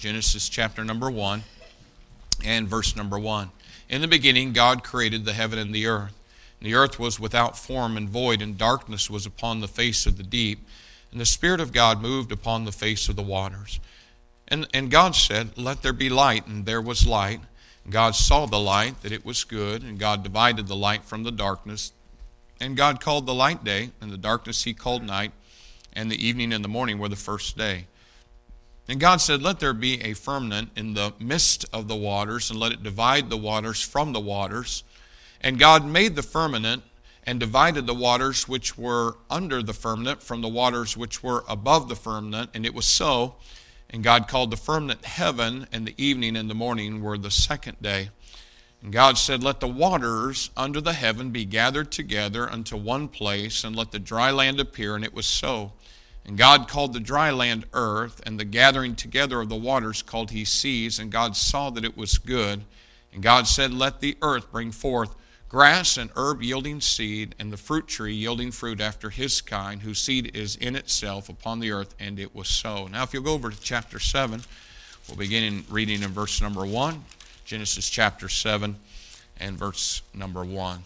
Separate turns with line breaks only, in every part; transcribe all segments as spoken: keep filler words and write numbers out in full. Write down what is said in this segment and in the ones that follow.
Genesis chapter number one and verse number one. In the beginning God created the heaven and the earth. And the earth was without form and void, and darkness was upon the face of the deep. And the Spirit of God moved upon the face of the waters. And, and God said, "Let there be light," and there was light. And God saw the light, that it was good, and God divided the light from the darkness. And God called the light day, and the darkness he called night, and the evening and the morning were the first day. And God said, "Let there be a firmament in the midst of the waters, and let it divide the waters from the waters." And God made the firmament, and divided the waters which were under the firmament from the waters which were above the firmament, and it was so. And God called the firmament heaven, and the evening and the morning were the second day. And God said, "Let the waters under the heaven be gathered together unto one place, and let the dry land appear," and it was so. And God called the dry land earth, and the gathering together of the waters called he seas. And God saw that it was good. And God said, "Let the earth bring forth grass and herb yielding seed, and the fruit tree yielding fruit after his kind, whose seed is in itself upon the earth," and it was so. Now if you'll go over to chapter seven, we'll begin in reading in verse number one. Genesis chapter seven and verse number one.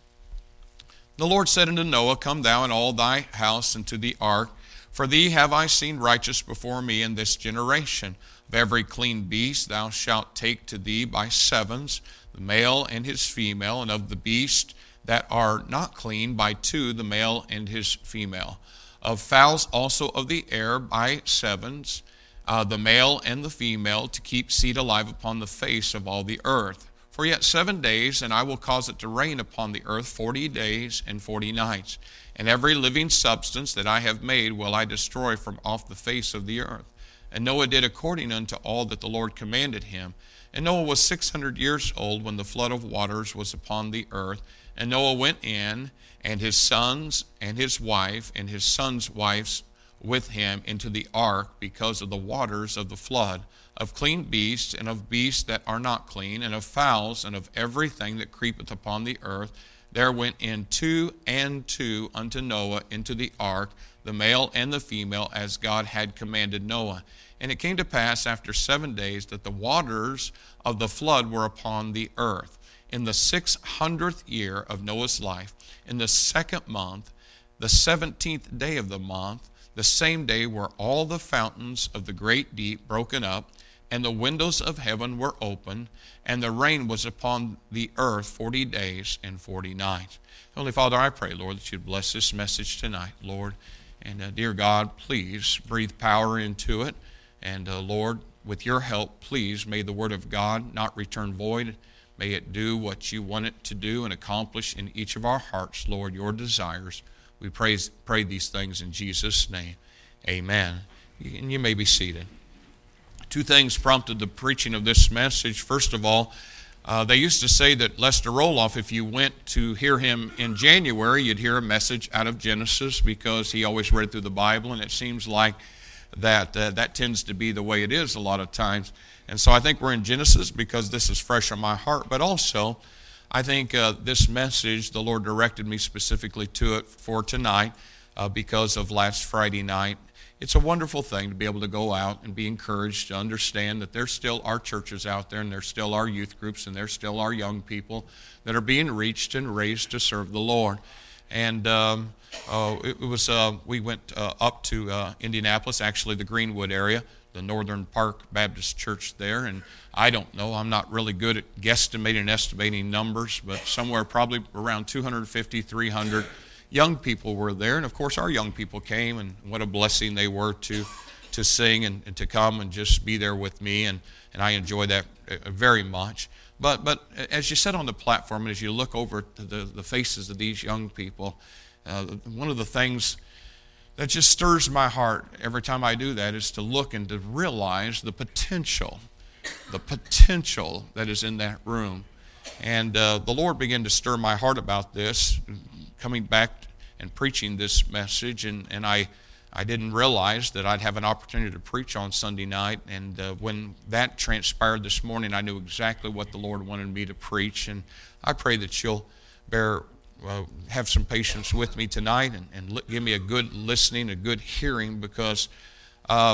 The Lord said unto Noah, "Come thou and all thy house into the ark, for thee have I seen righteous before me in this generation. Of every clean beast thou shalt take to thee by sevens, the male and his female, and of the beasts that are not clean by two, the male and his female. Of fowls also of the air by sevens, uh, the male and the female, to keep seed alive upon the face of all the earth. For yet seven days, and I will cause it to rain upon the earth forty days and forty nights. And every living substance that I have made will I destroy from off the face of the earth." And Noah did according unto all that the Lord commanded him. And Noah was six hundred years old when the flood of waters was upon the earth. And Noah went in, and his sons, and his wife, and his sons' wives with him into the ark, because of the waters of the flood, of clean beasts, and of beasts that are not clean, and of fowls, and of everything that creepeth upon the earth. There went in two and two unto Noah into the ark, the male and the female, as God had commanded Noah. And it came to pass after seven days that the waters of the flood were upon the earth. In the six hundredth year of Noah's life, in the second month, the seventeenth day of the month, the same day were all the fountains of the great deep broken up, and the windows of heaven were open, and the rain was upon the earth forty days and forty nights. Holy Father, I pray, Lord, that you'd bless this message tonight, Lord. And uh, dear God, please breathe power into it. And uh, Lord, with your help, please, may the word of God not return void. May it do what you want it to do and accomplish in each of our hearts, Lord, your desires. We praise, pray these things in Jesus' name. Amen. And you may be seated. Two things prompted the preaching of this message. First of all, uh, they used to say that Lester Roloff, if you went to hear him in January, you'd hear a message out of Genesis, because he always read through the Bible, and it seems like that uh, that tends to be the way it is a lot of times. And so I think we're in Genesis because this is fresh on my heart, but also I think uh, this message, the Lord directed me specifically to it for tonight uh, because of last Friday night. It's a wonderful thing to be able to go out and be encouraged to understand that there still are churches out there, and there still are youth groups, and there still are young people that are being reached and raised to serve the Lord. And um, uh, it was uh, we went uh, up to uh, Indianapolis, actually the Greenwood area, the Northern Park Baptist Church there, and I don't know, I'm not really good at guesstimating and estimating numbers, but somewhere probably around two hundred fifty, three hundred young people were there. And of course our young people came, and what a blessing they were to to sing and, and to come and just be there with me, and, and I enjoy that very much. But but as you sit on the platform and as you look over to the, the faces of these young people, uh, one of the things that just stirs my heart every time I do that is to look and to realize the potential, the potential that is in that room. And uh, the Lord began to stir my heart about this, coming back and preaching this message, and, and I I didn't realize that I'd have an opportunity to preach on Sunday night, and uh, when that transpired this morning, I knew exactly what the Lord wanted me to preach, and I pray that you'll bear, uh, have some patience with me tonight and, and li- give me a good listening, a good hearing, because um,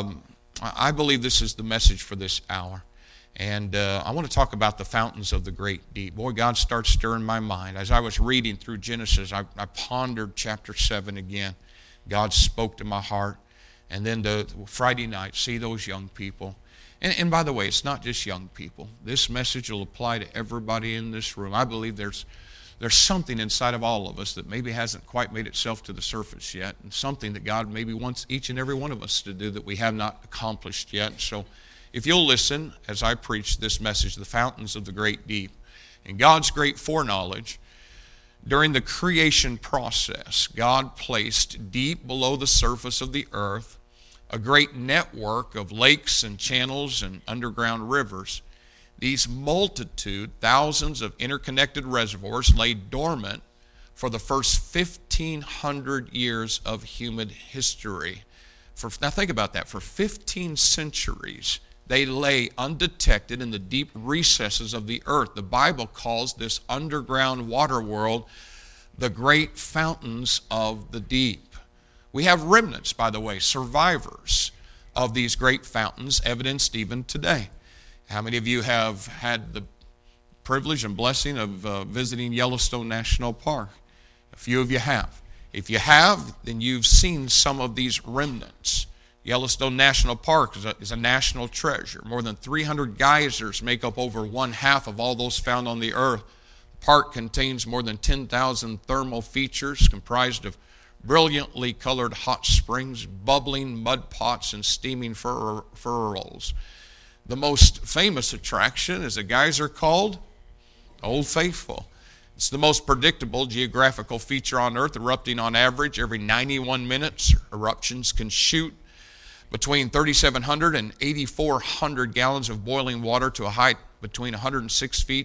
I believe this is the message for this hour. And uh, I want to talk about the fountains of the great deep. Boy, God starts stirring my mind. As I was reading through Genesis, I, I pondered chapter seven again. God spoke to my heart. And then the Friday night, see those young people. And, and by the way, it's not just young people. This message will apply to everybody in this room. I believe there's there's something inside of all of us that maybe hasn't quite made itself to the surface yet, and something that God maybe wants each and every one of us to do that we have not accomplished yet. So if you'll listen as I preach this message, the fountains of the great deep, and God's great foreknowledge, during the creation process, God placed deep below the surface of the earth a great network of lakes and channels and underground rivers. These multitude, thousands of interconnected reservoirs lay dormant for the first fifteen hundred years of human history. For, now think about that. For fifteen centuries, they lay undetected in the deep recesses of the earth. The Bible calls this underground water world the great fountains of the deep. We have remnants, by the way, survivors of these great fountains, evidenced even today. How many of you have had the privilege and blessing of uh, visiting Yellowstone National Park? A few of you have. If you have, then you've seen some of these remnants. Yellowstone National Park is a, is a national treasure. More than three hundred geysers make up over one half of all those found on the earth. The park contains more than ten thousand thermal features comprised of brilliantly colored hot springs, bubbling mud pots, and steaming fur- furrows. The most famous attraction is a geyser called Old Faithful. It's the most predictable geographical feature on Earth, erupting on average every ninety-one minutes. Eruptions can shoot between thirty-seven hundred and eighty-four hundred gallons of boiling water to a height between one hundred six feet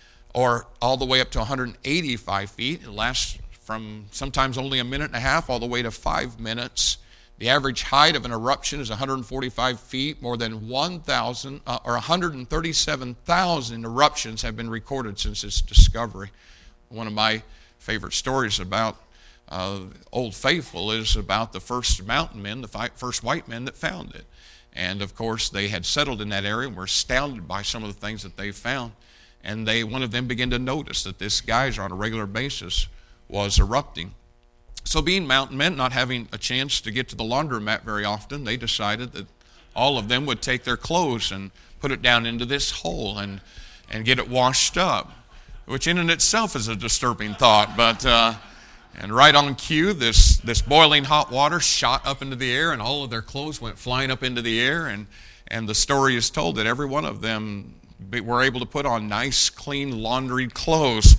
or all the way up to one hundred eighty-five feet. It lasts from sometimes only a minute and a half all the way to five minutes. The average height of an eruption is one hundred forty-five feet. More than one thousand uh, or one hundred thirty-seven thousand eruptions have been recorded since its discovery. One of my favorite stories about uh, Old Faithful is about the first mountain men, the fi- first white men that found it. And of course, they had settled in that area and were astounded by some of the things that they found. And they, one of them began to notice that this geyser on a regular basis was erupting. So being mountain men, not having a chance to get to the laundromat very often, they decided that all of them would take their clothes and put it down into this hole and, and get it washed up, which in and itself is a disturbing thought. But uh, and right on cue, this, this boiling hot water shot up into the air, and all of their clothes went flying up into the air. And, and the story is told that every one of them were able to put on nice, clean, laundried clothes.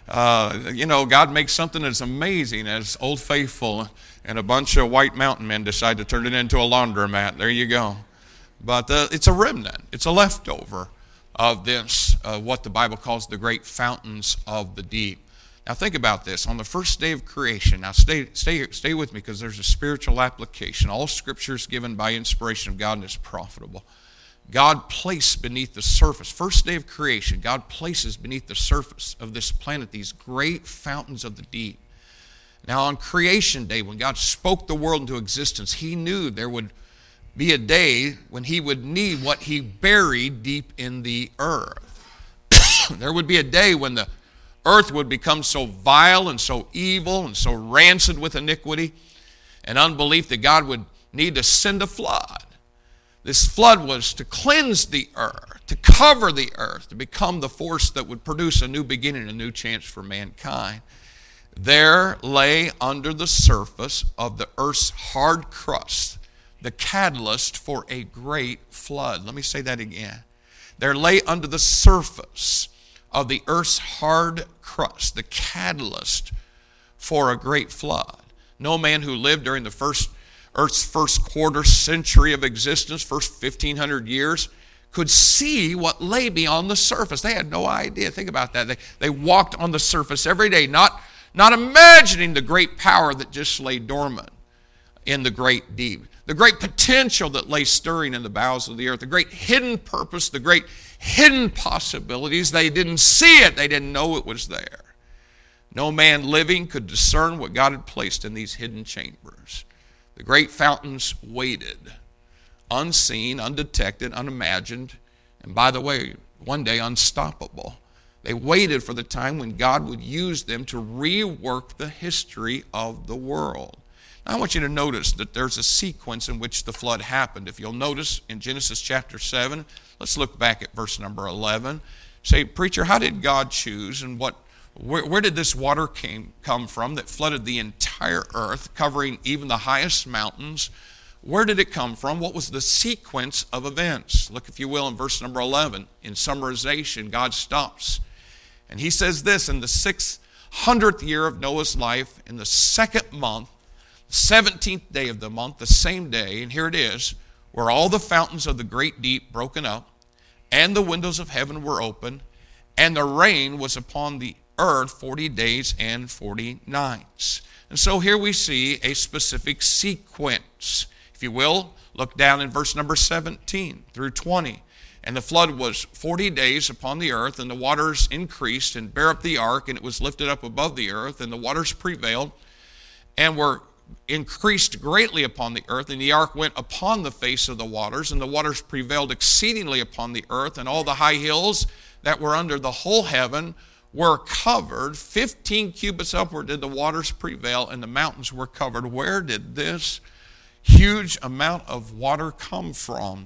Uh, you know, God makes something as amazing as Old Faithful, and a bunch of white mountain men decide to turn it into a laundromat. There you go. But uh, it's a remnant. It's a leftover of this, uh, what the Bible calls the great fountains of the deep. Now think about this. On the first day of creation, now stay, stay, stay with me because there's a spiritual application. All Scripture is given by inspiration of God and is profitable. God placed beneath the surface, first day of creation, God places beneath the surface of this planet these great fountains of the deep. Now on creation day, when God spoke the world into existence, He knew there would be a day when He would need what He buried deep in the earth. There would be a day when the earth would become so vile and so evil and so rancid with iniquity and unbelief that God would need to send a flood. This flood was to cleanse the earth, to cover the earth, to become the force that would produce a new beginning, a new chance for mankind. There lay under the surface of the earth's hard crust the catalyst for a great flood. Let me say that again. There lay under the surface of the earth's hard crust the catalyst for a great flood. No man who lived during the first Earth's first quarter century of existence, first fifteen hundred years, could see what lay beyond the surface. They had no idea. Think about that. They, they walked on the surface every day, not, not imagining the great power that just lay dormant in the great deep, the great potential that lay stirring in the bowels of the earth, the great hidden purpose, the great hidden possibilities. They didn't see it. They didn't know it was there. No man living could discern what God had placed in these hidden chambers. The great fountains waited unseen, undetected, unimagined, and by the way, one day unstoppable. They waited for the time when God would use them to rework the history of the world. Now, I want you to notice that there's a sequence in which the flood happened. If you'll notice in Genesis chapter seven, let's look back at verse number eleven. Say, preacher, how did God choose and what Where, where did this water came, come from that flooded the entire earth, covering even the highest mountains? Where did it come from? What was the sequence of events? Look, if you will, in verse number eleven. In summarization, God stops. And he says this, in the six hundredth year of Noah's life, in the second month, seventeenth day of the month, the same day, and here it is, were all the fountains of the great deep broken up, and the windows of heaven were open, and the rain was upon the earth forty days and forty nights. And so here we see a specific sequence. If you will, look down in verse number seventeen through twenty. And the flood was forty days upon the earth, and the waters increased and bare up the ark, and it was lifted up above the earth, and the waters prevailed and were increased greatly upon the earth, and the ark went upon the face of the waters, and the waters prevailed exceedingly upon the earth, and all the high hills that were under the whole heaven were covered. Fifteen cubits upward did the waters prevail, and the mountains were covered. Where did this huge amount of water come from?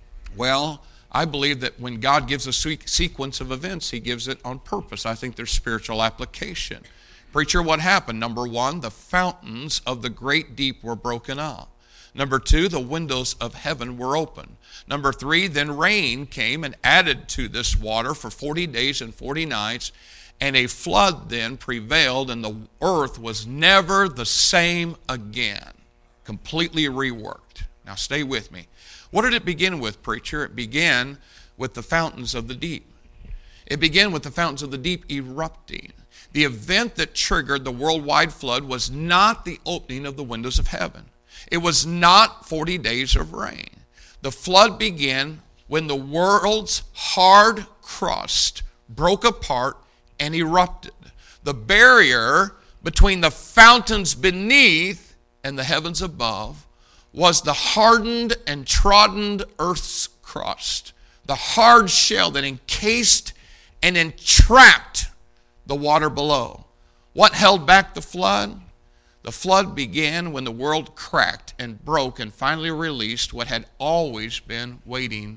Well, I believe that when God gives a sequence of events, he gives it on purpose. I think there's spiritual application. Preacher, what happened? Number one, the fountains of the great deep were broken up. Number two, the windows of heaven were open. Number three, then rain came and added to this water for forty days and forty nights, and a flood then prevailed, and the earth was never the same again. Completely reworked. Now stay with me. What did it begin with, preacher? It began with the fountains of the deep. It began with the fountains of the deep erupting. The event that triggered the worldwide flood was not the opening of the windows of heaven. It was not forty days of rain. The flood began when the world's hard crust broke apart and erupted. The barrier between the fountains beneath and the heavens above was the hardened and trodden earth's crust, the hard shell that encased and entrapped the water below. What held back the flood? The flood began when the world cracked and broke and finally released what had always been waiting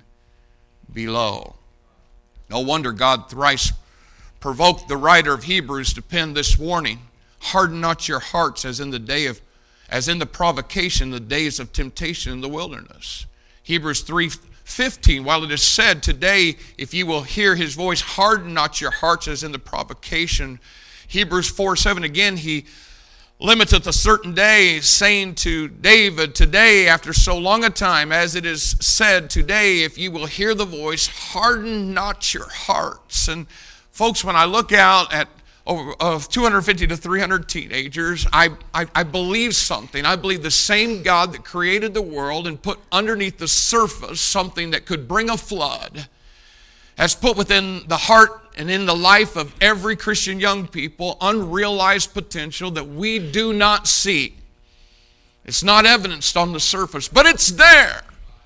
below. No wonder God thrice provoked the writer of Hebrews to pen this warning. Harden not your hearts as in the day of as in the provocation, the days of temptation in the wilderness. Hebrews three fifteen, while it is said, today, if you will hear his voice, harden not your hearts as in the provocation. Hebrews four seven, again, he limiteth a certain day, saying to David, today, after so long a time, as it is said, today, if you will hear the voice, harden not your hearts. And folks, when I look out at Over, of two hundred fifty to three hundred teenagers, I, I, I believe something. I believe the same God that created the world and put underneath the surface something that could bring a flood has put within the heart and in the life of every Christian young people unrealized potential that we do not see. It's not evidenced on the surface, but it's there.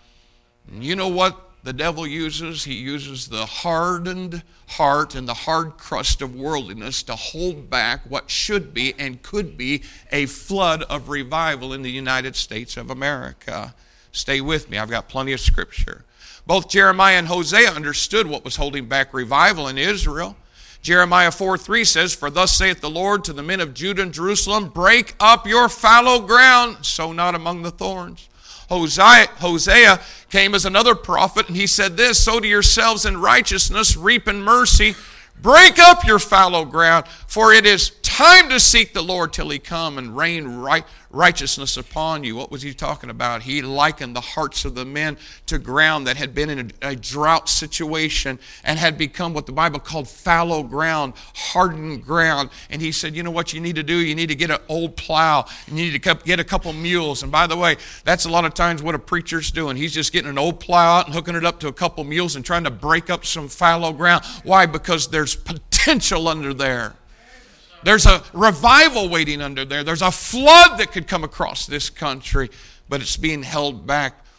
And you know what the devil uses? He uses the hardened heart and the hard crust of worldliness to hold back what should be and could be a flood of revival in the United States of America. Stay with me. I've got plenty of scripture. Both Jeremiah and Hosea understood what was holding back revival in Israel. Jeremiah four three says, for thus saith the Lord to the men of Judah and Jerusalem, break up your fallow ground, sow not among the thorns. Hosea, Hosea came as another prophet, and he said this, sow to yourselves in righteousness, reap in mercy, break up your fallow ground, for it is time to seek the Lord till he come and rain right, righteousness upon you. What was he talking about? He likened the hearts of the men to ground that had been in a, a drought situation and had become what the Bible called fallow ground, hardened ground. And he said, you know what you need to do? You need to get an old plow. You need to get a couple mules. And by the way, that's a lot of times what a preacher's doing. He's just getting an old plow out and hooking it up to a couple mules and trying to break up some fallow ground. Why? Because there's potential under there. There's a revival waiting under there. There's a flood that could come across this country, but it's being held back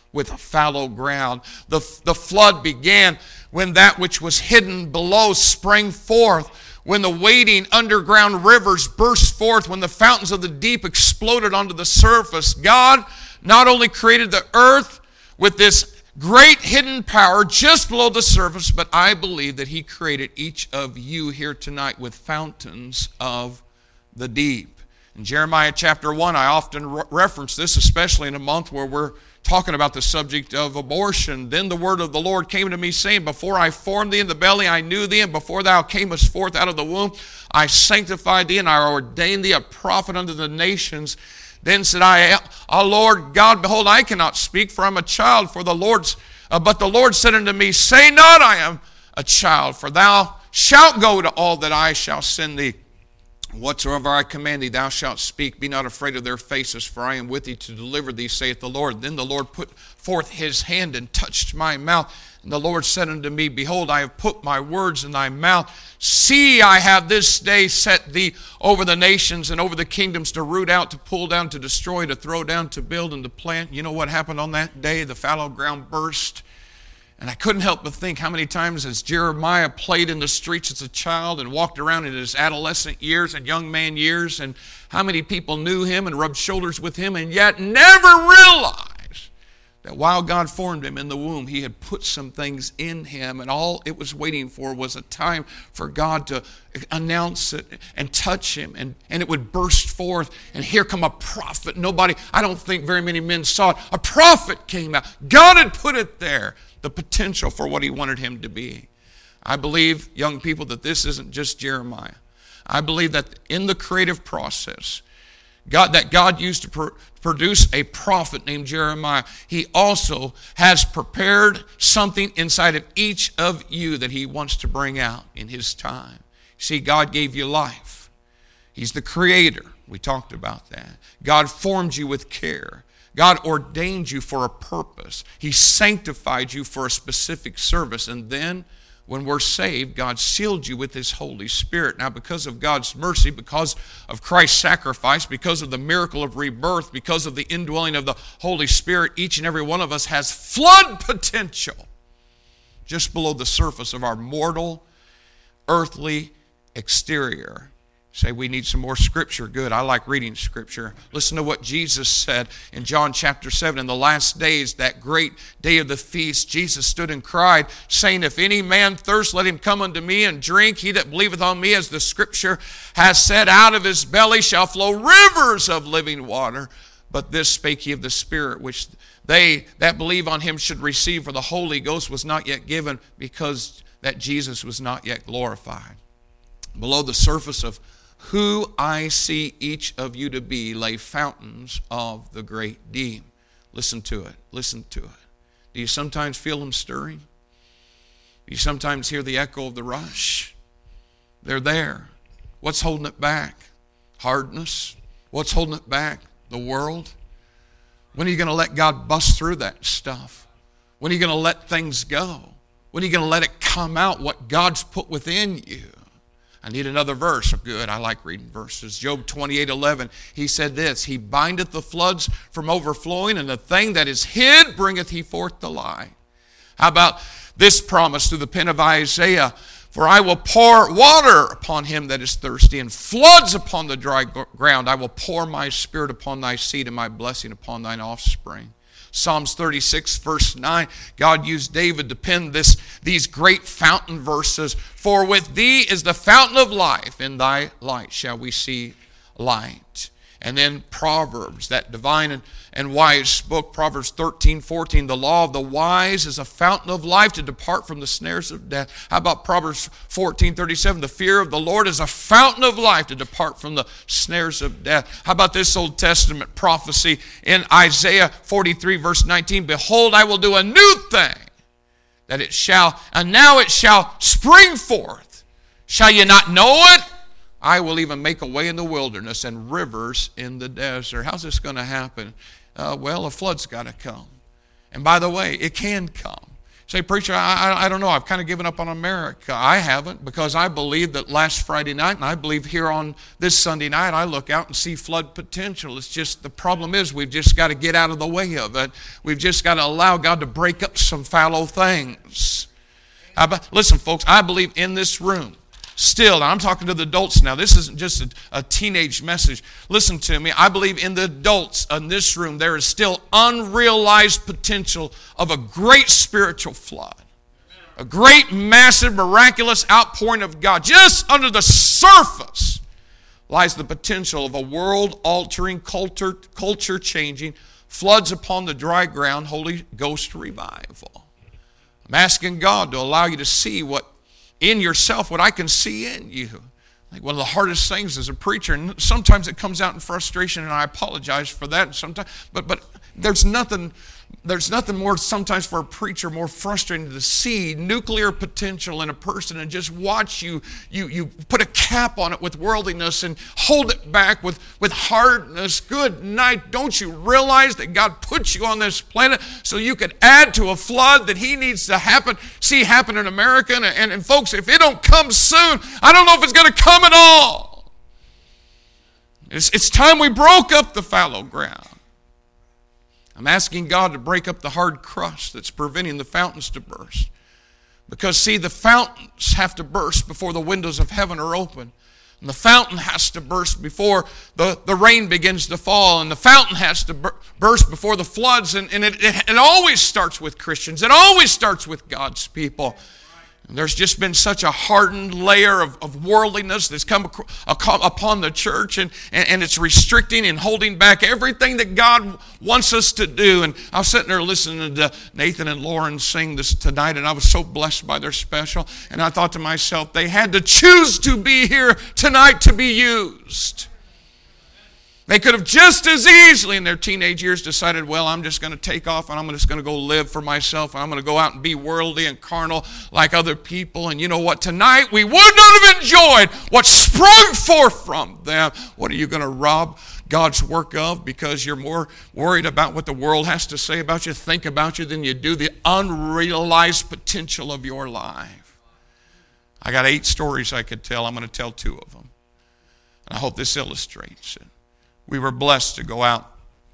with fallow ground. The, the flood began when that which was hidden below sprang forth, when the waiting underground rivers burst forth, when the fountains of the deep exploded onto the surface. God not only created the earth with this great hidden power just below the surface, but I believe that he created each of you here tonight with fountains of the deep. In Jeremiah chapter one, I often re- reference this, especially in a month where we're talking about the subject of abortion. Then the word of the Lord came to me, saying, before I formed thee in the belly, I knew thee, and before thou camest forth out of the womb, I sanctified thee, and I ordained thee a prophet unto the nations. Then said I, O Lord God, behold, I cannot speak, for I am a child. For the Lord's, uh, but the Lord said unto me, say not, I am a child, for thou shalt go to all that I shall send thee. Whatsoever I command thee, thou shalt speak. Be not afraid of their faces, for I am with thee to deliver thee, saith the Lord. Then the Lord put forth his hand and touched my mouth. And the Lord said unto me, behold, I have put my words in thy mouth. See, I have this day set thee over the nations and over the kingdoms, to root out, to pull down, to destroy, to throw down, to build, and to plant. You know what happened on that day? The fallow ground burst. And I couldn't help but think how many times as Jeremiah played in the streets as a child and walked around in his adolescent years and young man years, and how many people knew him and rubbed shoulders with him and yet never realized that while God formed him in the womb, he had put some things in him, and all it was waiting for was a time for God to announce it and touch him, and, and it would burst forth, and here come a prophet. Nobody, I don't think very many men saw it. A prophet came out. God had put it there, the potential for what he wanted him to be. I believe, young people, that this isn't just Jeremiah. I believe that in the creative process, God, that God used to pr- produce a prophet named Jeremiah, he also has prepared something inside of each of you that he wants to bring out in his time. See, God gave you life. He's the creator. We talked about that. God formed you with care. God ordained you for a purpose. He sanctified you for a specific service. And then when we're saved, God sealed you with his Holy Spirit. Now, because of God's mercy, because of Christ's sacrifice, because of the miracle of rebirth, because of the indwelling of the Holy Spirit, each and every one of us has flood potential just below the surface of our mortal, earthly exterior. Say, we need some more scripture. Good. I like reading scripture. Listen to what Jesus said in John chapter seven. In the last days, that great day of the feast, Jesus stood and cried, saying, if any man thirst, let him come unto me and drink. He that believeth on me, as the scripture has said, out of his belly shall flow rivers of living water. But this spake he of the Spirit, which they that believe on him should receive, for the Holy Ghost was not yet given, because that Jesus was not yet glorified. Below the surface of who I see each of you to be lay fountains of the great deep. Listen to it. Listen to it. Do you sometimes feel them stirring? Do you sometimes hear the echo of the rush? They're there. What's holding it back? Hardness. What's holding it back? The world. When are you going to let God bust through that stuff? When are you going to let things go? When are you going to let it come out, what God's put within you? I need another verse. Good, I like reading verses. Job twenty-eight eleven, he said this, he bindeth the floods from overflowing, and the thing that is hid bringeth he forth to light. How about this promise through the pen of Isaiah? For I will pour water upon him that is thirsty, and floods upon the dry ground. I will pour my spirit upon thy seed, and my blessing upon thine offspring. Psalms thirty-six, verse nine, God used David to pen this, these great fountain verses. For with thee is the fountain of life, in thy light shall we see light. And then Proverbs, that divine and, and wise book, Proverbs thirteen, fourteen, the law of the wise is a fountain of life to depart from the snares of death. How about Proverbs fourteen, thirty-seven, the fear of the Lord is a fountain of life to depart from the snares of death. How about this Old Testament prophecy in Isaiah forty-three, verse nineteen, behold, I will do a new thing, that it shall, and now it shall spring forth. Shall you not know it? I will even make a way in the wilderness and rivers in the desert. How's this going to happen? Uh, well, a flood's got to come. And by the way, it can come. Say, preacher, I, I, I don't know. I've kind of given up on America. I haven't, because I believe that last Friday night, and I believe here on this Sunday night, I look out and see flood potential. It's just, the problem is we've just got to get out of the way of it. We've just got to allow God to break up some fallow things. I, listen, folks, I believe in this room, still, and I'm talking to the adults now. This isn't just a, a teenage message. Listen to me. I believe in the adults in this room, there is still unrealized potential of a great spiritual flood. A great, massive, miraculous outpouring of God. Just under the surface lies the potential of a world-altering, culture, culture-changing, floods upon the dry ground, Holy Ghost revival. I'm asking God to allow you to see what in yourself, what I can see in you. Like one of the hardest things as a preacher, and sometimes it comes out in frustration, and I apologize for that. And sometimes, but but there's nothing, there's nothing more sometimes for a preacher more frustrating to see nuclear potential in a person and just watch you you you put a cap on it with worldliness and hold it back with with hardness. Good night. Don't you realize that God put you on this planet so you could add to a flood that He needs to happen, see happen in America? And, and, and folks, if it don't come soon, I don't know if it's going to come at all. It's, it's time we broke up the fallow ground. I'm asking God to break up the hard crust that's preventing the fountains to burst. Because, see, the fountains have to burst before the windows of heaven are open. And the fountain has to burst before the, the rain begins to fall. And the fountain has to bur- burst before the floods. And, and it, it, it always starts with Christians. It always starts with God's people. And there's just been such a hardened layer of, of worldliness that's come ac- upon the church, and, and, and it's restricting and holding back everything that God wants us to do. And I was sitting there listening to Nathan and Lauren sing this tonight, and I was so blessed by their special. And I thought to myself, they had to choose to be here tonight to be used. They could have just as easily in their teenage years decided, well, I'm just going to take off and I'm just going to go live for myself. And I'm going to go out and be worldly and carnal like other people. And you know what? Tonight we would not have enjoyed what sprung forth from them. What are you going to rob God's work of because you're more worried about what the world has to say about you, think about you, than you do the unrealized potential of your life? I got eight stories I could tell. I'm going to tell two of them. And I hope this illustrates it. We were blessed to go out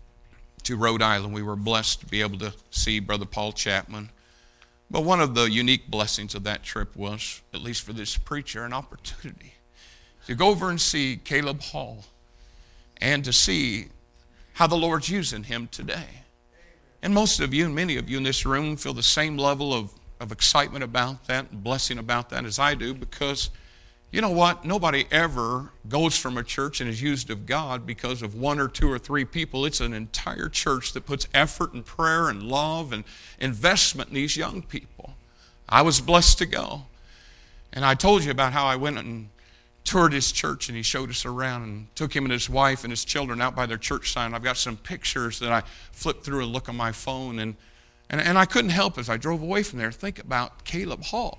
to Rhode Island. We were blessed to be able to see Brother Paul Chapman. But one of the unique blessings of that trip was, at least for this preacher, an opportunity to go over and see Caleb Hall and to see how the Lord's using him today. And most of you and many of you in this room feel the same level of, of excitement about that and blessing about that as I do, because you know what? Nobody ever goes from a church and is used of God because of one or two or three people. It's an entire church that puts effort and prayer and love and investment in these young people. I was blessed to go. And I told you about how I went and toured his church, and he showed us around and took him and his wife and his children out by their church sign. I've got some pictures that I flipped through and look on my phone. And, and, and I couldn't help as I drove away from there think about Caleb Hall.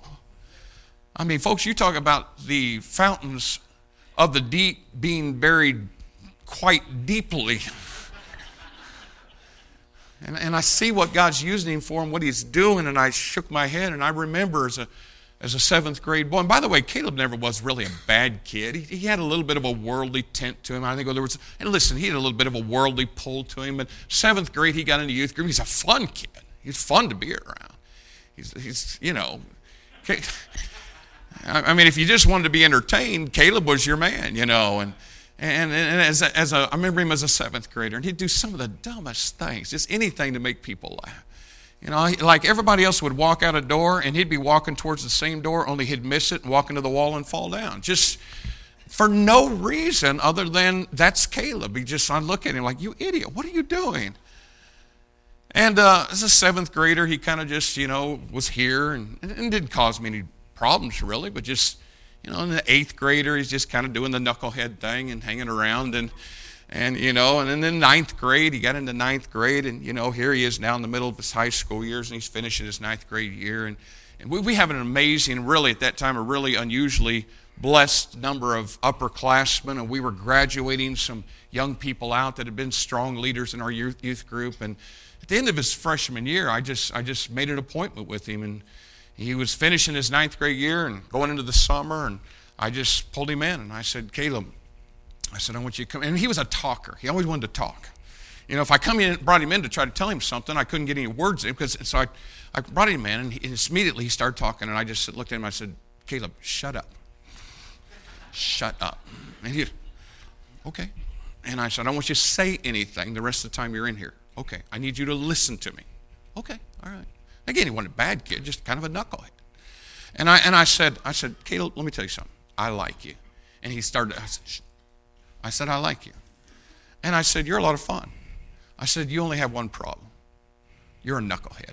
I mean, folks, you talk about the fountains of the deep being buried quite deeply. and, and I see what God's using him for and what he's doing, and I shook my head, and I remember as a as a seventh grade boy. And by the way, Caleb never was really a bad kid. He, he had a little bit of a worldly tint to him. I think there was, and listen, he had a little bit of a worldly pull to him. But seventh grade, he got into youth group. He's a fun kid. He's fun to be around. He's, he's you know... I mean, if you just wanted to be entertained, Caleb was your man, you know. And and, and as a, as a, I remember him as a seventh grader, and he'd do some of the dumbest things, just anything to make people laugh. You know, like everybody else would walk out a door, and he'd be walking towards the same door, only he'd miss it and walk into the wall and fall down. Just for no reason other than that's Caleb. He just, I look at him like, you idiot, what are you doing? And uh, as a seventh grader, he kind of just, you know, was here and, and didn't cause me any problems really, but just, you know, in the eighth grader, he's just kind of doing the knucklehead thing and hanging around, and and you know, and then in ninth grade, he got into ninth grade, and you know, here he is now in the middle of his high school years, and he's finishing his ninth grade year, and and we, we have an amazing, really at that time, a really unusually blessed number of upperclassmen, and we were graduating some young people out that had been strong leaders in our youth, youth group, and At the end of his freshman year, I just I just made an appointment with him, and he was finishing his ninth grade year and going into the summer, and I just pulled him in, and I said, Caleb, I said, I want you to come. And he was a talker. He always wanted to talk. You know, if I come in and brought him in to try to tell him something, I couldn't get any words in, because so I, I brought him in, and, he, and immediately he started talking, and I just looked at him, and I said, Caleb, shut up. Shut up. And he, okay. And I said, I don't want you to say anything the rest of the time you're in here. Okay. I need you to listen to me. Okay. All right. Again, he wasn't a bad kid, just kind of a knucklehead. And I and I said, I said, Caleb, let me tell you something. I like you. And he started, I said, I said, I like you. And I said, you're a lot of fun. I said, you only have one problem. You're a knucklehead.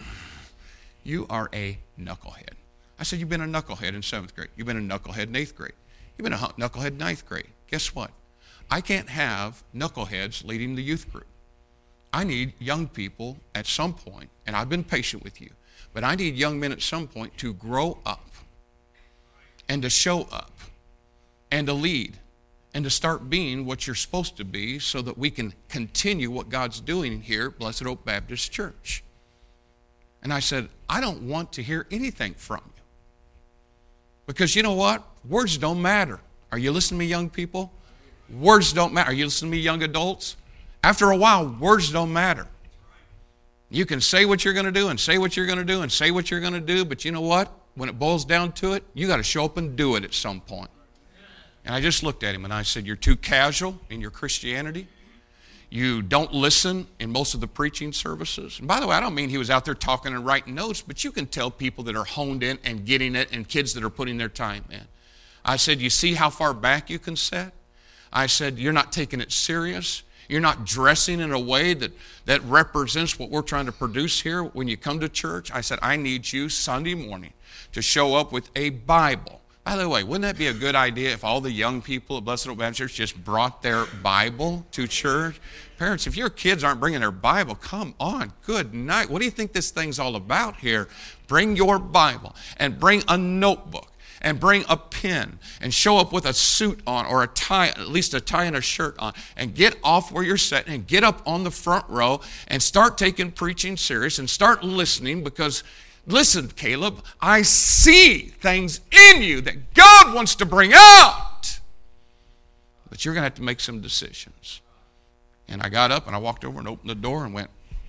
You are a knucklehead. I said, you've been a knucklehead in seventh grade. You've been a knucklehead in eighth grade. You've been a knucklehead in ninth grade. Guess what? I can't have knuckleheads leading the youth group. I need young people at some point, and I've been patient with you, but I need young men at some point to grow up and to show up and to lead and to start being what you're supposed to be, so that we can continue what God's doing here at Blessed Hope Baptist Church. And I said, I don't want to hear anything from you. Because you know what? Words don't matter. Are you listening to me, young people? Words don't matter. Are you listening to me, young adults? After a while, words don't matter. You can say what you're going to do and say what you're going to do and say what you're going to do, but you know what? When it boils down to it, you got to show up and do it at some point. And I just looked at him and I said, you're too casual in your Christianity. You don't listen in most of the preaching services. And by the way, I don't mean he was out there talking and writing notes, but you can tell people that are honed in and getting it, and kids that are putting their time in. I said, you see how far back you can set? I said, you're not taking it serious. You're not dressing in a way that, that represents what we're trying to produce here when you come to church. I said, I need you Sunday morning to show up with a Bible. By the way, wouldn't that be a good idea if all the young people at Blessed Hope Baptist Church just brought their Bible to church? Parents, if your kids aren't bringing their Bible, come on, good night. What do you think this thing's all about here? Bring your Bible and bring a notebook and bring a pen and show up with a suit on or a tie, at least a tie and a shirt on, and get off where you're sitting and get up on the front row and start taking preaching serious and start listening, because listen, Caleb, I see things in you that God wants to bring out. But you're going to have to make some decisions. And I got up and I walked over and opened the door and went.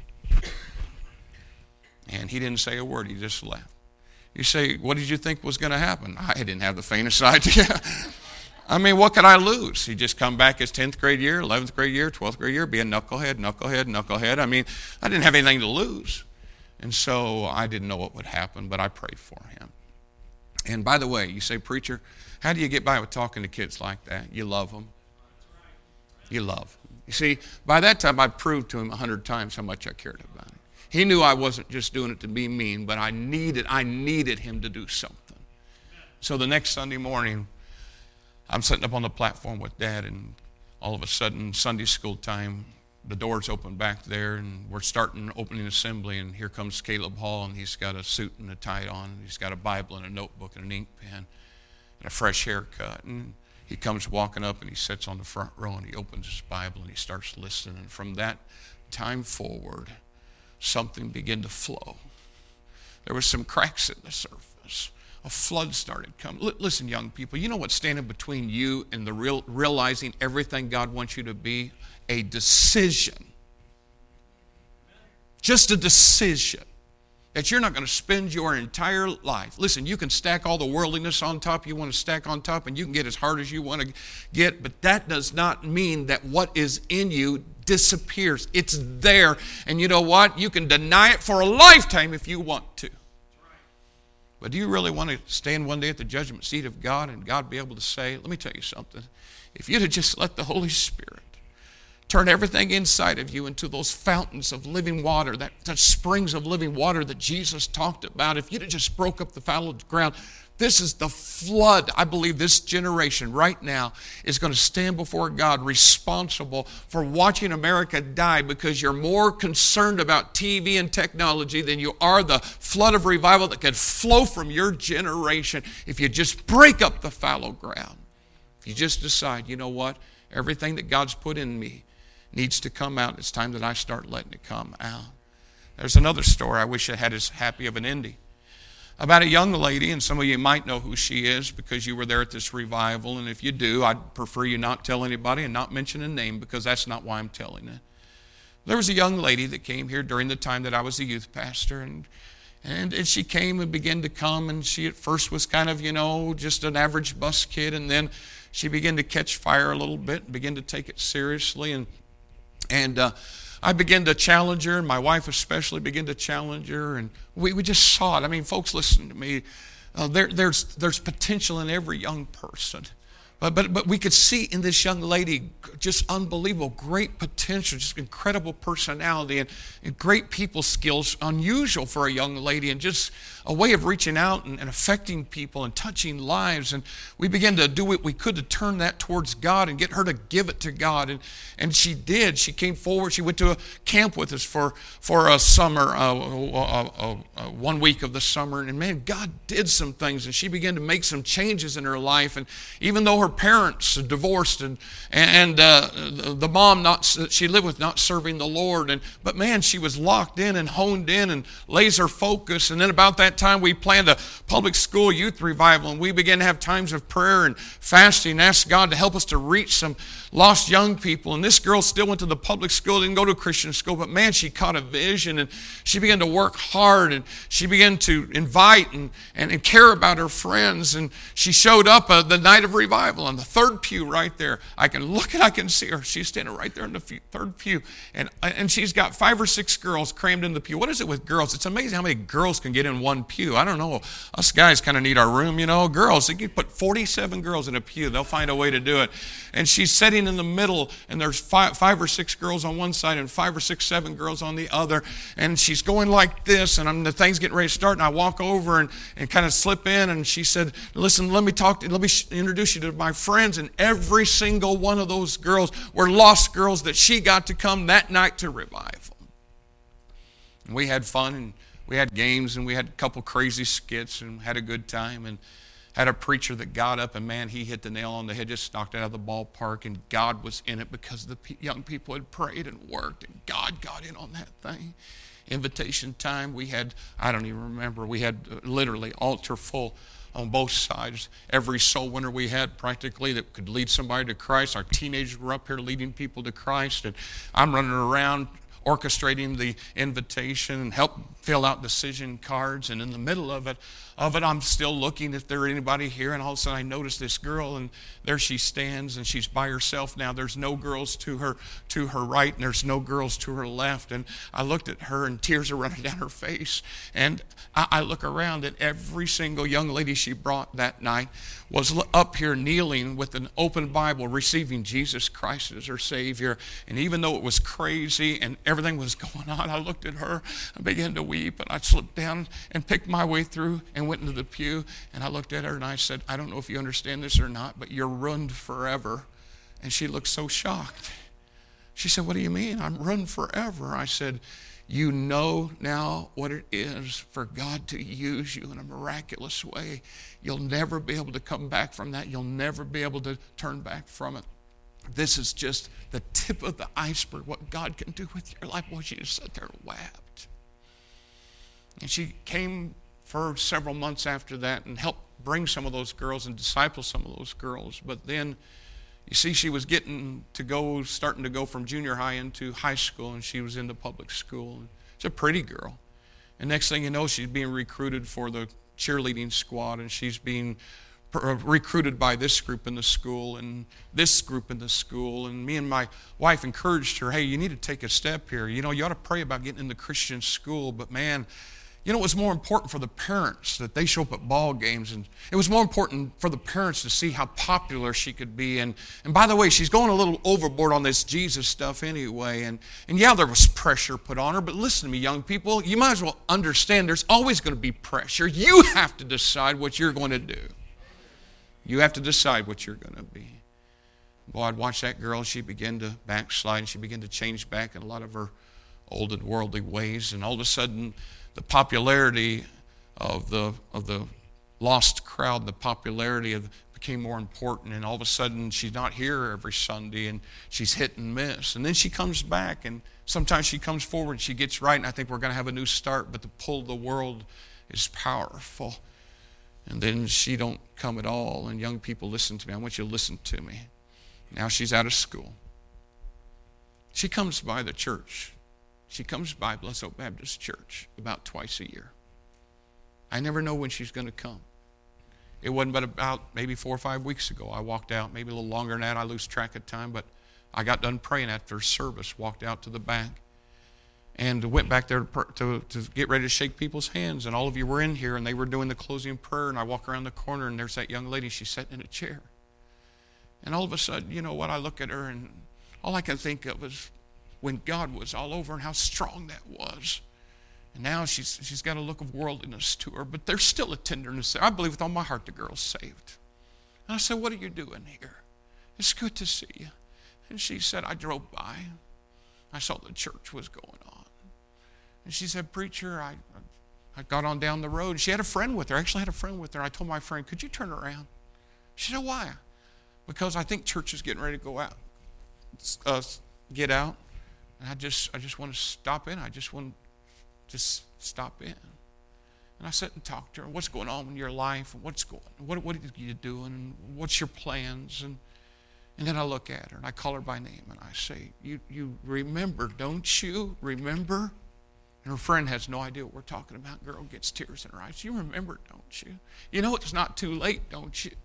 And he didn't say a word. He just left. You say, what did you think was going to happen? I didn't have the faintest idea. I mean, what could I lose? He'd just come back his tenth grade year, eleventh grade year, twelfth grade year, be a knucklehead, knucklehead, knucklehead. I mean, I didn't have anything to lose. And so I didn't know what would happen, but I prayed for him. And by the way, you say, preacher, how do you get by with talking to kids like that? You love them. You love them. You see, by that time, I'd proved to him a hundred times how much I cared about him. He knew I wasn't just doing it to be mean, but I needed, I needed him to do something. So the next Sunday morning, I'm sitting up on the platform with Dad, and all of a sudden, Sunday school time, the doors open back there, and we're starting opening assembly, and here comes Caleb Hall, and he's got a suit and a tie on, and he's got a Bible and a notebook and an ink pen and a fresh haircut. And he comes walking up, and he sits on the front row, and he opens his Bible, and he starts listening. And from that time forward, something began to flow. There were some cracks in the surface. A flood started coming. L- listen, young people, you know what's standing between you and the real, realizing everything God wants you to be? A decision. Just a decision that you're not going to spend your entire life. Listen, you can stack all the worldliness on top you want to stack on top, and you can get as hard as you want to get, but that does not mean that what is in you disappears. It's there, and you know what? You can deny it for a lifetime if you want to. But do you really want to stand one day at the judgment seat of God and God be able to say, let me tell you something, if you'd have just let the Holy Spirit turn everything inside of you into those fountains of living water, that, that springs of living water that Jesus talked about, if you'd have just broke up the fallow ground, this is the flood. I believe this generation right now is going to stand before God responsible for watching America die, because you're more concerned about T V and technology than you are the flood of revival that could flow from your generation if you just break up the fallow ground. If you just decide, you know what, everything that God's put in me needs to come out. It's time that I start letting it come out. There's another story I wish I had as happy of an ending. About a young lady, and some of you might know who she is because you were there at this revival, and if you do, I'd prefer you not tell anybody and not mention a name because that's not why I'm telling it. There was a young lady that came here during the time that I was a youth pastor, and And, and she came and began to come, and she at first was kind of, you know, just an average bus kid, and then she began to catch fire a little bit and began to take it seriously. And and uh, I began to challenge her, and my wife especially began to challenge her, and we, we just saw it. I mean, folks, listen to me. Uh, there, there's, there's potential in every young person. But, but but we could see in this young lady just unbelievable, great potential, just incredible personality and, and great people skills, unusual for a young lady, and just a way of reaching out and, and affecting people and touching lives. And we began to do what we could to turn that towards God and get her to give it to God. And and she did. She came forward. She went to a camp with us for, for a summer, uh, uh, uh, uh, one week of the summer. And man, God did some things. And she began to make some changes in her life. And even though her parents divorced and and uh, the mom not she lived with not serving the Lord, and but man, she was locked in and honed in and laser focused. And then about that time, we planned a public school youth revival, and we began to have times of prayer and fasting, and asked God to help us to reach some lost young people. And this girl still went to the public school, didn't go to a Christian school, but man, she caught a vision, and she began to work hard, and she began to invite and and, and care about her friends. And she showed up uh, the night of revival on the third pew right there. I can look and I can see her. She's standing right there in the few, third pew. And, and she's got five or six girls crammed in the pew. What is it with girls? It's amazing how many girls can get in one pew. I don't know. Us guys kind of need our room, you know. Girls, they can put forty-seven girls in a pew. They'll find a way to do it. And she's sitting in the middle, and there's five, five or six girls on one side and five or six, seven girls on the other. And she's going like this, and I'm, the thing's getting ready to start, and I walk over and, and kind of slip in, and she said, listen, let me talk to, let me introduce you to my friends. And every single one of those girls were lost girls that she got to come that night to revival. And we had fun, and we had games, and we had a couple crazy skits, and had a good time, and had a preacher that got up, and man, he hit the nail on the head, just knocked it out of the ballpark, and God was in it because the young people had prayed and worked, and God got in on that thing. Invitation time, we had, I don't even remember, we had literally altar full on both sides. Every soul winner we had practically that could lead somebody to Christ. Our teenagers were up here leading people to Christ, and I'm running around orchestrating the invitation and help fill out decision cards. And in the middle of it, of it, I'm still looking if there anybody here, and all of a sudden I notice this girl, and there she stands, and she's by herself now. There's no girls to her to her right, and there's no girls to her left. And I looked at her, and tears are running down her face. And I, I look around, and every single young lady she brought that night was up here kneeling with an open Bible, receiving Jesus Christ as her Savior. And even though it was crazy and everything was going on, I looked at her, I began to weep, and I slipped down and picked my way through and went into the pew. And I looked at her and I said, I don't know if you understand this or not, but you're ruined forever. And she looked so shocked. She said, what do you mean? I'm ruined forever. I said, you know now what it is for God to use you in a miraculous way. You'll never be able to come back from that. You'll never be able to turn back from it. This is just the tip of the iceberg, what God can do with your life. Well, she just sat there and wept. And she came for several months after that and helped bring some of those girls and disciple some of those girls. But then, you see, she was getting to go, starting to go from junior high into high school, and she was in the public school. She's a pretty girl. And next thing you know, she's being recruited for the cheerleading squad, and she's being recruited by this group in the school and this group in the school. And me and my wife encouraged her, hey, you need to take a step here. You know, you ought to pray about getting into Christian school. But man, you know, it was more important for the parents that they show up at ball games, and it was more important for the parents to see how popular she could be. And, and by the way, she's going a little overboard on this Jesus stuff anyway. And, and yeah, there was pressure put on her, but listen to me, young people, you might as well understand there's always going to be pressure. You have to decide what you're going to do. You have to decide what you're going to be. Boy, I'd watch that girl. She began to backslide, and she began to change back in a lot of her old and worldly ways. And all of a sudden, the popularity of the of the lost crowd, the popularity of became more important, and all of a sudden she's not here every Sunday, and she's hit and miss. And then she comes back, and sometimes she comes forward and she gets right, and I think we're going to have a new start, but the pull of the world is powerful. And then she don't come at all, and young people, listen to me. I want you to listen to me. Now she's out of school. She comes by the church. She comes by Blessed Hope Baptist Church about twice a year. I never know when she's going to come. It wasn't but about maybe four or five weeks ago. I walked out, maybe a little longer than that. I lose track of time, but I got done praying after service, walked out to the back, and went back there to, to, to get ready to shake people's hands. And all of you were in here, and they were doing the closing prayer, and I walk around the corner, and there's that young lady. She's sitting in a chair. And all of a sudden, you know what, I look at her, and all I can think of is when God was all over and how strong that was. And now she's she's got a look of worldliness to her, but there's still a tenderness there. I believe with all my heart the girl's saved. And I said, what are you doing here? It's good to see you. And she said, I drove by. I saw the church was going on. And she said, preacher, I, I got on down the road. She had a friend with her. I actually had a friend with her. I told my friend, could you turn around? She said, why? Because I think church is getting ready to go out. Uh, get out. And I just I just want to stop in. I just want to just stop in. And I sit and talk to her. What's going on in your life? What's going on? What, what are you doing? And what's your plans? And and then I look at her and I call her by name and I say, you, you remember, don't you? Remember? And her friend has no idea what we're talking about. Girl gets tears in her eyes. You remember, don't you? You know it's not too late, don't you?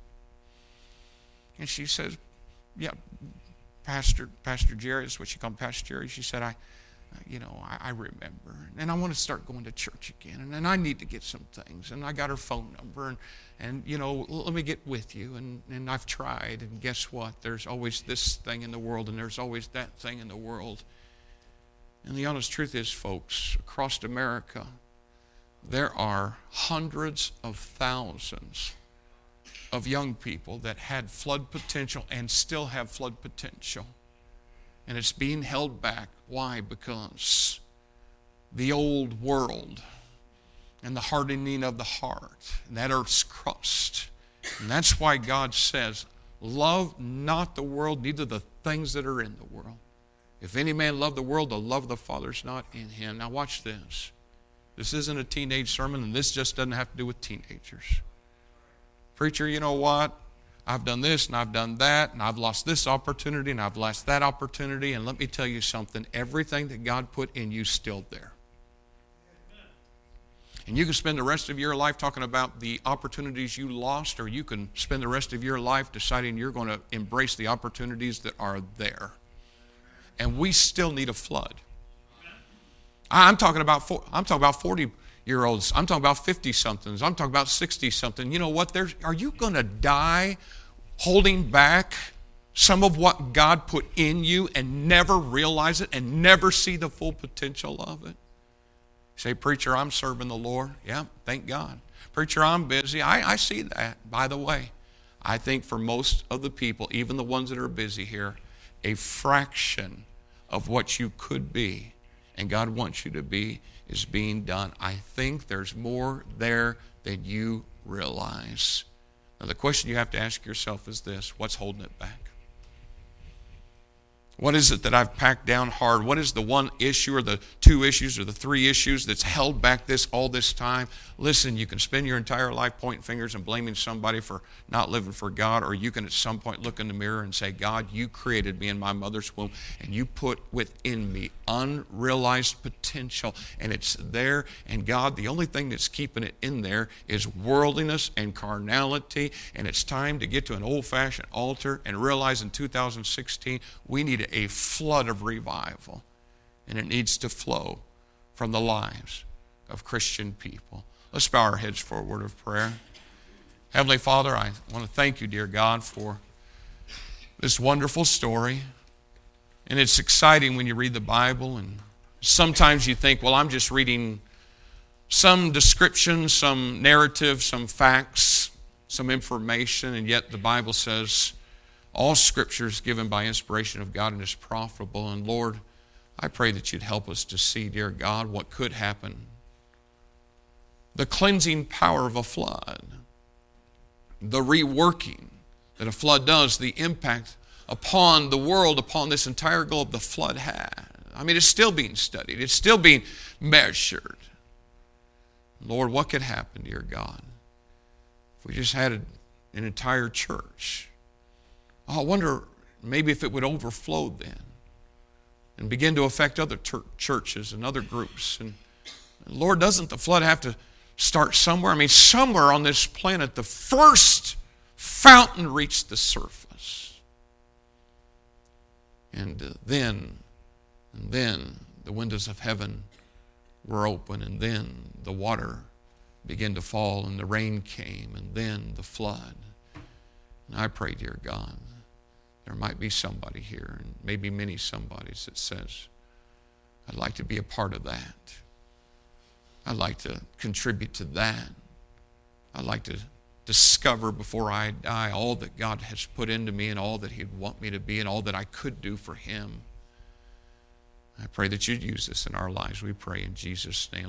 And she says, yeah, Pastor Pastor Jerry, is what she called Pastor Jerry. She said, I, uh, you know, I, I remember. And I want to start going to church again. And, and I need to get some things. And I got her phone number. And, and you know, let me get with you. And, and I've tried. And guess what? There's always this thing in the world. And there's always that thing in the world. And the honest truth is, folks, across America, there are hundreds of thousands of young people that had flood potential and still have flood potential. And it's being held back. Why? Because the old world and the hardening of the heart and that earth's crust. And that's why God says, love not the world, neither the things that are in the world. If any man love the world, the love of the Father is not in him. Now watch this. This isn't a teenage sermon, and this just doesn't have to do with teenagers. Preacher, you know what? I've done this and I've done that, and I've lost this opportunity and I've lost that opportunity. And let me tell you something. Everything that God put in you is still there. And you can spend the rest of your life talking about the opportunities you lost, or you can spend the rest of your life deciding you're going to embrace the opportunities that are there. And we still need a flood. I'm talking about I'm talking about forty-year-olds. I'm talking about fifty-somethings. I'm talking about sixty-something. You know what? There's, are you going to die holding back some of what God put in you and never realize it and never see the full potential of it? Say, preacher, I'm serving the Lord. Yeah, thank God. Preacher, I'm busy. I, I see that. By the way, I think for most of the people, even the ones that are busy here, a fraction of what you could be and God wants you to be is being done. I think there's more there than you realize. Now, the question you have to ask yourself is this: what's holding it back? What is it that I've packed down hard? What is the one issue or the two issues or the three issues that's held back this all this time? Listen, you can spend your entire life pointing fingers and blaming somebody for not living for God, or you can at some point look in the mirror and say, God, you created me in my mother's womb, and you put within me unrealized potential, and it's there. And God, the only thing that's keeping it in there is worldliness and carnality, and it's time to get to an old-fashioned altar and realize in two thousand sixteen we need a flood of revival, and it needs to flow from the lives of Christian people. Let's bow our heads for a word of prayer. Heavenly Father, I want to thank you, dear God, for this wonderful story. And it's exciting when you read the Bible, and sometimes you think, well, I'm just reading some description, some narrative, some facts, some information, and yet the Bible says all Scripture is given by inspiration of God and is profitable. And Lord, I pray that you'd help us to see, dear God, what could happen. The cleansing power of a flood. The reworking that a flood does, the impact upon the world, upon this entire globe, the flood had. I mean, it's still being studied. It's still being measured. Lord, what could happen, dear God, if we just had an entire church? Oh, I wonder maybe if it would overflow then and begin to affect other ter- churches and other groups. And, and Lord, doesn't the flood have to start somewhere? I mean, somewhere on this planet, the first fountain reached the surface. And uh, then, and then the windows of heaven were open, and then the water began to fall, and the rain came, and then the flood. And I pray, dear God, there might be somebody here, and maybe many somebodies that says, I'd like to be a part of that. I'd like to contribute to that. I'd like to discover before I die all that God has put into me and all that He'd want me to be and all that I could do for Him. I pray that You'd use this in our lives. We pray in Jesus' name.